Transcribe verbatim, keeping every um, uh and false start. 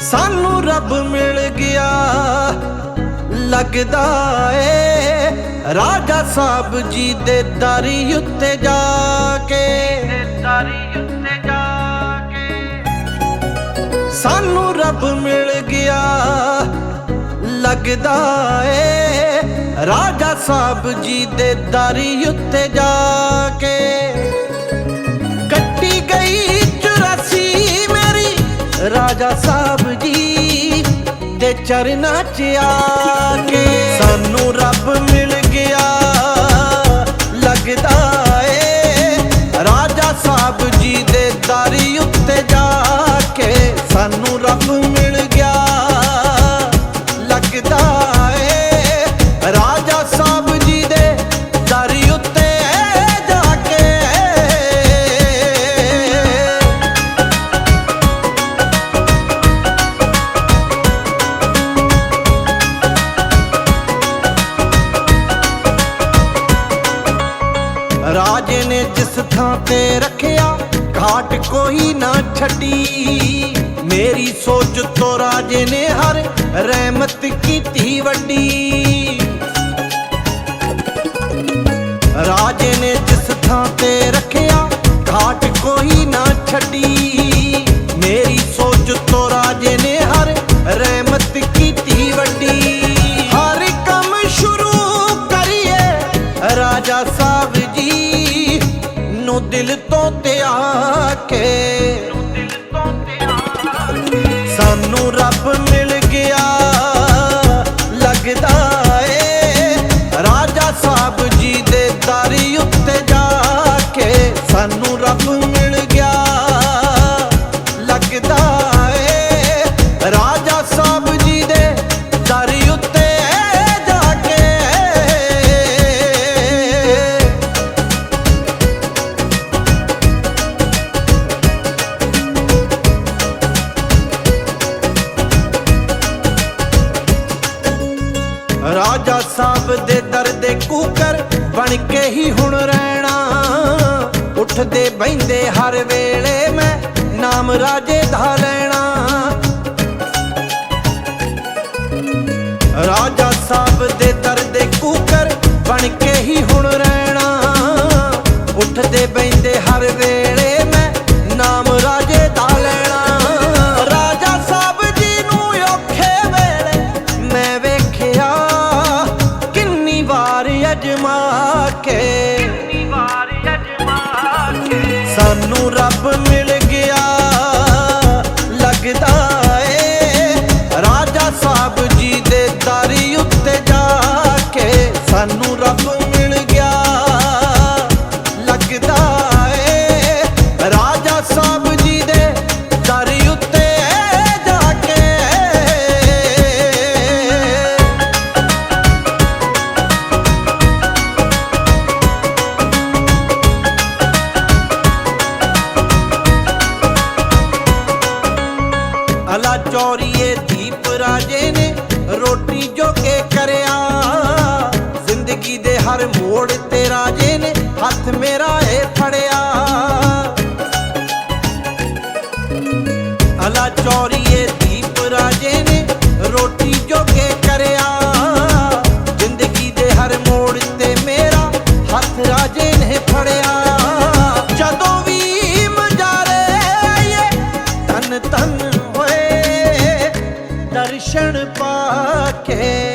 सानू रब मिल गया लगदा ए राजा साहब जी दे दारी उत्ते जाके सानू रब मिल गया लगदा ए राजा साहब जी दे दारी उत्ते जाके कट्टी गई चुरासी मेरी राजा साहब जी दे चरना च आके सानू रब मिल गया लगदा ए राजा साहब जी दे दारी उत्ते जाके सानू रब मिल गया लगदा ए राजा साहब जी दे दारी उत्ते जाके राजे ने जिस थां ते रखिया घाट कोई ना छड़ी मेरी सोच तो राजे ने हर रहमत की वड्डी राजे ने जिस थां ते रखिया घाट कोई ना छड़ी मेरी सोच तो राजे ने हर रहमत की वड्डी हर कम शुरू करिए राजा साहब जी नु दिल तो त्याग के सानू रब मिल गया लगदा ए राजा साहब जी दे दारी उत्ते जाके सानू रब मिल गया लगदा ए राजा साहब जी दे दारी उत्ते जाके राजा साहब दे दर दे कूकर बन के ही हुण रहना उठदे बहिंदे हर वेले मैं नाम राजे दा लेना राजा साहब दे दर दे कूकर बन के ही हुण रहना उठदे बहिंदे हर वेले मैं नाम राजे दा लेना राजा साहब जी नू औखे वेले मैं वेखिया अजमा के सानू रब मिल गया लगदा ए राजा साहब जी दे दारी उत्ते जाके सानू रब मिल गया लगदा ए राजा साहब जी दे दारी उत्ते जाके अला चौरीए दीप राजे ने रोटी जो के करया जिंदगी दे हर मोड़ ते राजे ने हथ मेरा ए फड़या अला चौरीए दीप राजे ने रोटी जो के करया जिंदगी दे हर मोड़ ते मेरा हथ राजे ने फड़या जदों भी मजारे आए तन तन दर्शन पाके